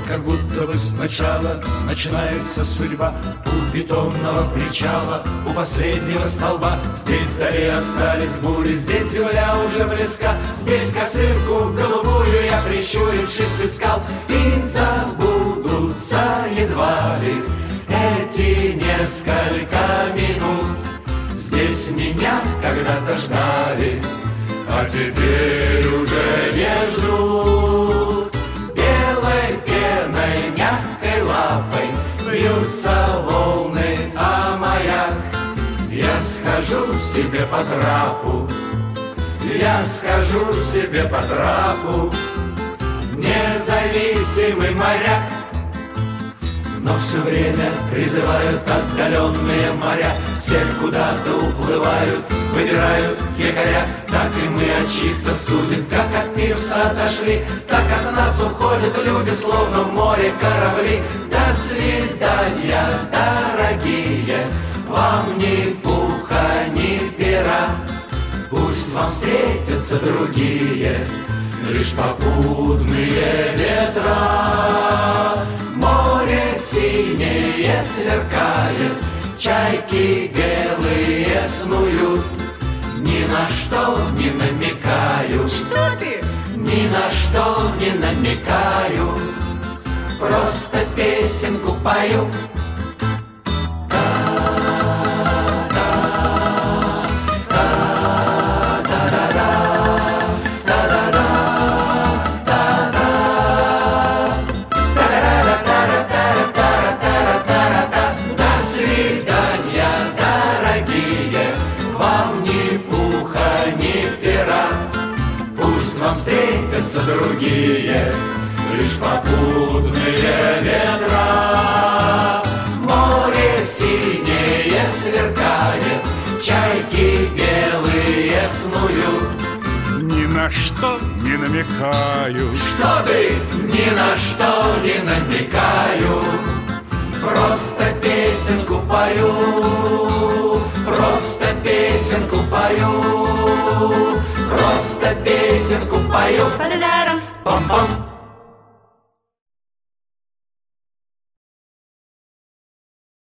как будто бы сначала начинается судьба. У бетонного причала, у последнего столба. Здесь вдали остались бури, здесь земля уже близка. Здесь косынку голубую я, прищурившись, искал. И забудутся едва ли эти несколько минут. Здесь меня когда-то ждали, а теперь уже не ждут. Белой пеной, мягкой лапой бьются волны, а маяк. Я схожу себе по трапу, я схожу себе по трапу, независимый моряк. Но все время призывают отдаленные моря. Все куда-то уплывают, выбирают якоря. Так и мы от чьих-то судеб, как от пирса отошли, так от нас уходят люди, словно в море корабли. До свидания, дорогие, вам ни пуха, ни пера. Пусть вам встретятся другие, лишь попутные ветра. Море синее сверкает, чайки белые снуют. Ни на что не намекаю. Что ты? Ни на что не намекаю, просто песенку пою. Вам встретятся другие, лишь попутные ветра. Море синее сверкает, чайки белые снуют. Ни на что не намекаю. Что ты? Ни на что не намекаю, просто песенку пою, просто песенку пою, просто песенку пою. Па-да-да-дам. Пам-пам.